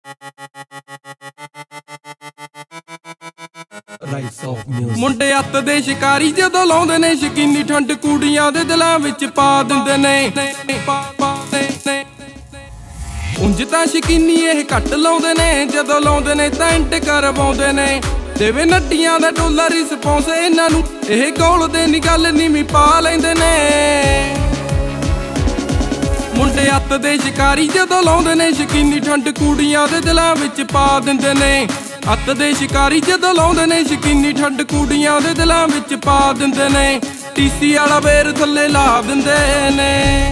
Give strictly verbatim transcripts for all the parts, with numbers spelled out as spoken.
ਮੁੰਡੇ ਅੱਤ ਦੇ ਸ਼ਿਕਾਰੀ ਜਦੋਂ ਲਾਉਂਦੇ ਨੇ ਸ਼ਕੀਨੀ ਠੰਡ ਕੁੜੀਆਂ ਦੇ ਦਿਲਾਂ ਵਿੱਚ ਪਾ ਦਿੰਦੇ ਨੇ। ਉਂਝ ਤਾਂ ਸ਼ਕੀਨੀ ਇਹ ਘੱਟ ਲਾਉਂਦੇ ਨੇ, ਜਦੋਂ ਲਾਉਂਦੇ ਨੇ ਤਾਂ ਇੰਟ ਕਰਵਾਉਂਦੇ ਨੇ। ਦੇਵੇ ਨੱਟੀਆਂ ਦਾ ਟੋਲਾ ਰਿਸਪੌਂਸ ਇਹਨਾਂ ਨੂੰ, ਇਹ ਗੋਲ ਦੇ ਨੀ ਗੱਲ ਨੀਵੀਂ ਪਾ ਲੈਂਦੇ ਨੇ। ਮੁੰਡੇ ਅੱਤ ਦੇ ਸ਼ਿਕਾਰੀ ਜਦੋਂ ਲਾਉਂਦੇ ਨੇ ਸ਼ਕੀਨੀ ਠੰਡ ਕੁੜੀਆਂ ਦੇ ਦਿਲਾਂ ਵਿੱਚ ਪਾ ਦਿੰਦੇ ਨੇ। ਅੱਤ ਦੇ ਸ਼ਿਕਾਰੀ ਜਦੋਂ ਲਾਉਂਦੇ ਨੇ ਸ਼ਕੀਨੀ ਠੰਡ ਕੁੜੀਆਂ ਦੇ ਦਿਲਾਂ ਵਿੱਚ ਪਾ ਦਿੰਦੇ ਨੇ। ਟੀਸੀ ਵਾਲਾ ਬੇਰ ਥੱਲੇ ਲਾ ਦਿੰਦੇ ਨੇ।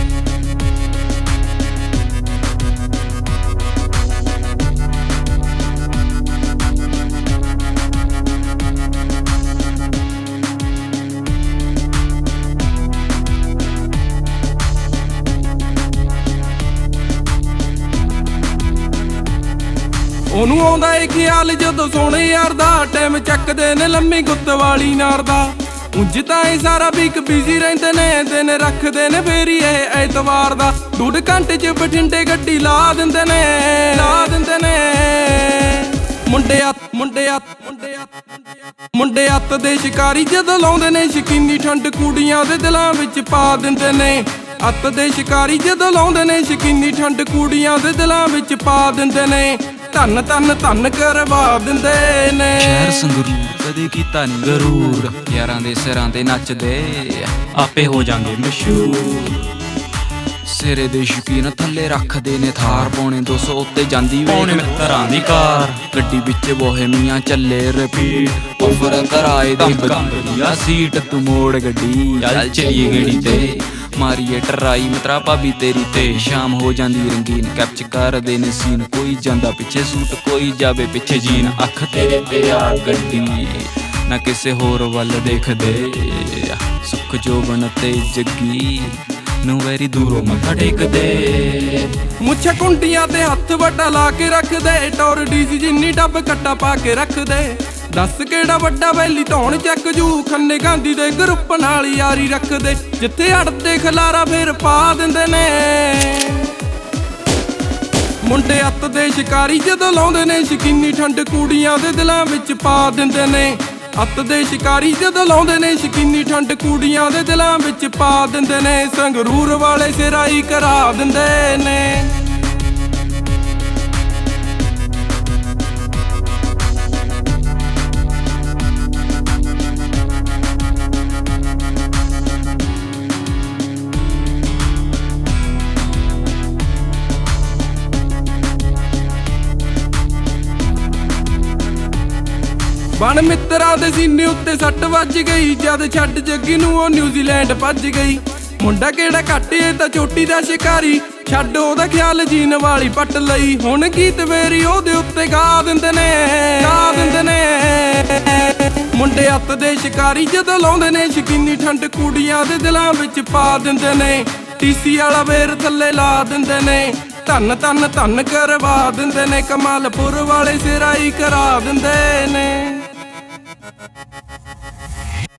ਉਹਨੂੰ ਆਉਂਦਾ ਏ ਖਿਆਲ ਜਦੋਂ ਸੋਹਣੇ ਯਾਰ ਦਾ, ਟਾਈਮ ਚੱਕਦੇ ਨੇ ਲੰਮੀ ਗੁੱਤ ਵਾਲੀ ਨਾਰ ਦਾ। ਉਂਝ ਤਾਂ ਇਹ ਸਾਰਾ ਵੀਕ ਬਿਜ਼ੀ ਰਹਿੰਦੇ ਨੇ, ਦਿਨ ਰੱਖਦੇ ਨੇ ਫੇਰੀ ਇਹ ਐਤਵਾਰ ਦਾ। ਡੂਢ ਘੰਟੇ ਚ ਬਠਿੰਡੇ ਗੱਡੀ ਲਾ ਦਿੰਦੇ ਨੇ, ਲਾ ਦਿੰਦੇ ਨੇ। ਮੁੰਡੇ ਅੱਤ ਮੁੰਡੇ ਅੱਤ ਮੁੰਡੇ ਅੱਤ ਮੁੰਡੇ ਅੱਤ ਦੇ ਸ਼ਿਕਾਰੀ ਜਦੋਂ ਲਾਉਂਦੇ ਨੇ ਸ਼ਕੀਨੀ ਠੰਡ ਕੁੜੀਆਂ ਦੇ ਦਿਲਾਂ ਵਿੱਚ ਪਾ ਦਿੰਦੇ ਨੇ। ਅੱਤ ਦੇ ਸ਼ਿਕਾਰੀ ਜਦੋਂ ਲਾਉਂਦੇ ਨੇ ਸ਼ਕੀਨੀ ਠੰਡ ਕੁੜੀਆਂ ਦੇ ਦਿਲਾਂ ਵਿੱਚ ਪਾ ਦਿੰਦੇ ਨੇ। ਧੰਨ ਧੰਨ ਧੰਨ ਕਰਵਾ ਦਿੰਦੇ ਨੇ। ਸ਼ਹਿਰ ਸੰਗਰੂਰ ਕਦੇ ਕੀਤਾ ਨੀ ਗਰੂਰ, ਯਾਰਾਂ ਦੇ ਸਿਰਾਂ ਤੇ ਨੱਚਦੇ ਆਪੇ ਹੋ ਜਾਂਗੇ ਮਸ਼ਹੂਰ। ਸਿਰੇ ਦੇ ਸ਼ੌਕੀਨ ਥੱਲੇ ਰੱਖਦੇ ਨੇ ਥਾਰ, ਪੌਣੇ ਦੋ ਸੌ ਉੱਤੇ ਜਾਂਦੀ ਵੇਖ ਮਿੱਤਰਾਂ ਦੀ ਕਾਰ। ਗੱਡੀ ਵਿੱਚ ਬੋਹੇਮੀਆਂ ਚੱਲੇ ਰਿਪੀਟ, ਆਫਰ ਕਰਾਏ ਦੇ ਵਧੀਆ ਸੀਟ। ਤੂੰ ਮੋੜ ਗੱਡੀ ਚੱਲ ਚਲੀਏ ਗੇੜੀ ਤੇ, ਮਾਰੀਏ ਟਰਾਈ ਮਿੱਤਰਾ ਭਾਬੀ ਤੇਰੀ ਤੇ। ਸ਼ਾਮ ਹੋ ਜਾਂਦੀ ਰੰਗੀਨ, ਕੈਪਚ ਕਰਦੇ ਨੇ ਸੀਨ। ਕੋਈ ਜਾਂਦਾ ਪਿੱਛੇ ਸੂਟ, ਕੋਈ ਜਾਵੇ ਪਿੱਛੇ ਜੀਨ। ਅੱਖ ਤੇਰੇ ਤੇ ਆ ਗੱਡੀ ਨਾ ਕਿਸੇ ਹੋਰ ਵੱਲ ਦੇਖਦੇ, ਸੁੱਖ ਜੋਬਨ ਤੇ ਜੱਗੀ ਨੂੰ ਵੈਰੀ ਦੂਰੋਂ ਮੱਥਾ ਟੇਕਦੇ। ਮੁੱਛਾਂ ਕੁੰਡੀਆਂ ਤੇ ਹੱਥ ਵੱਡਾ ਲਾ ਕੇ ਰੱਖਦੇ, ਟੌਰ ਡੀਸੀ ਜਿੰਨੀ ਡੱਬ ਕੱਟਾ ਪਾ ਕੇ ਰੱਖਦੇ। ਦੱਸ ਕਿਹੜਾ ਵੱਡਾ ਵੈਲੀ ਧੌਣ ਚੱਕ ਜੂ, ਖੰਨੇ ਗਾਂਧੀ ਦੇ ਗਰੁੱਪ ਨਾਲ ਯਾਰੀ ਰੱਖਦੇ। ਜਿੱਥੇ ਅੜਦੇ ਖਲਾਰਾ ਫੇਰ ਪਾ ਦਿੰਦੇ ਨੇ। ਮੁੰਡੇ ਅੱਤ ਦੇ ਸ਼ਿਕਾਰੀ ਜਦੋਂ ਲਾਉਂਦੇ ਨੇ ਸ਼ਕੀਨੀ ਠੰਡ ਕੁੜੀਆਂ ਦੇ ਦਿਲਾਂ ਵਿੱਚ ਪਾ ਦਿੰਦੇ ਨੇ। ਅੱਤ ਦੇ ਸ਼ਿਕਾਰੀ ਜਦੋਂ ਲਾਉਂਦੇ ਨੇ ਸ਼ਕੀਨੀ ਠੰਡ ਕੁੜੀਆਂ ਦੇ ਦਿਲਾਂ ਵਿੱਚ ਪਾ ਦਿੰਦੇ ਨੇ। ਸੰਗਰੂਰ ਵਾਲੇ ਸਿਰਾਈ ਕਰਾ ਦਿੰਦੇ ਨੇ। ਬਣ ਮਿੱਤਰਾਂ ਦੇ ਸੀਨੇ ਉੱਤੇ ਸੱਟ ਵੱਜ ਗਈ, ਜਦ ਛੱਡ ਜੱਗੀ ਨੂੰ ਉਹ ਨਿਊਜ਼ੀਲੈਂਡ ਭੱਜ ਗਈ। ਮੁੰਡਾ ਕਿਹੜਾ ਘੱਟ ਏ ਤਾਂ ਚੋਟੀ ਦਾ ਸ਼ਿਕਾਰੀ, ਛੱਡ ਉਹਦਾ ਖਿਆਲ ਜੀਨ ਵਾਲੀ ਪੱਟ ਲਈ। ਹੁਣ ਗੀਤ ਵੇਰੀ ਉਹਦੇ ਉੱਤੇ ਗਾ ਦਿੰਦੇ ਨੇ, ਗਾ ਦਿੰਦੇ ਨੇ। ਮੁੰਡੇ ਅੱਤ ਦੇ ਸ਼ਿਕਾਰੀ ਜਦੋਂ ਲਾਉਂਦੇ ਨੇ ਸ਼ਕੀਨੀ ਠੰਡ ਕੁੜੀਆਂ ਦੇ ਦਿਲਾਂ ਵਿੱਚ ਪਾ ਦਿੰਦੇ ਨੇ। ਟੀਸੀ ਵਾਲਾ ਬੇਰ ਥੱਲੇ ਲਾ ਦਿੰਦੇ ਨੇ। ਧੰਨ ਧੰਨ ਧੰਨ ਕਰਵਾ ਦਿੰਦੇ ਨੇ। ਕਮਾਲਪੁਰ ਵਾਲੇ ਸਿਰਾਈ ਕਰਾ ਦਿੰਦੇ ਨੇ।